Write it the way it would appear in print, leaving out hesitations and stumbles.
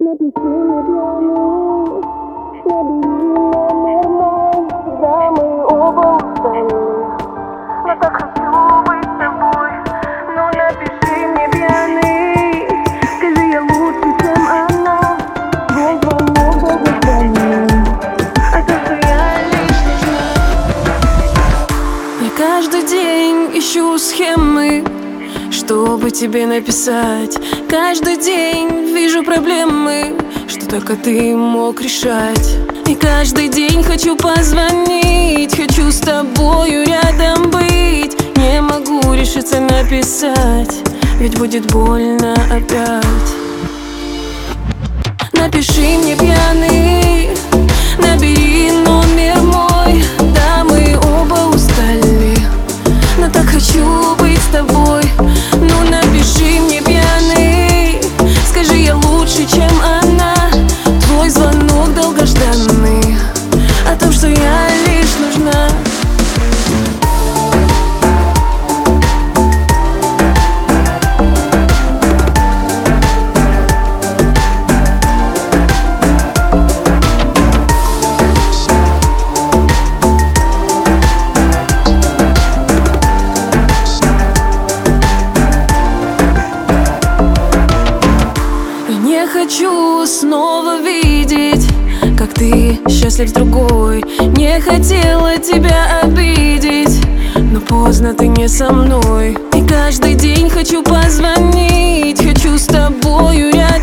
Напиши мне пьяный, набери номер мой, когда мы оба устали. Я так хочу быть с тобой, но напиши мне пьяный, скажи, я лучше, чем она. Твой звонок долгожданный, а то, что я лишь нужна. Я каждый день ищу схемы, чтобы тебе написать. Каждый день вижу проблемы, что только ты мог решать. И каждый день хочу позвонить, хочу с тобою рядом быть. Не могу решиться написать, ведь будет больно опять. Напиши мне пьяный, набери номер мой, да мы оба устали, но так хочу быть с тобой. Ну напиши мне пьяный, скажи, я лучше, чем она. Твой звонок долгожданный, о том, что я лишь нужна. Не хочу снова видеть, как ты счастлив с другой. Не хотела тебя обидеть, но поздно, ты не со мной. И каждый день хочу позвонить, хочу с тобою рядом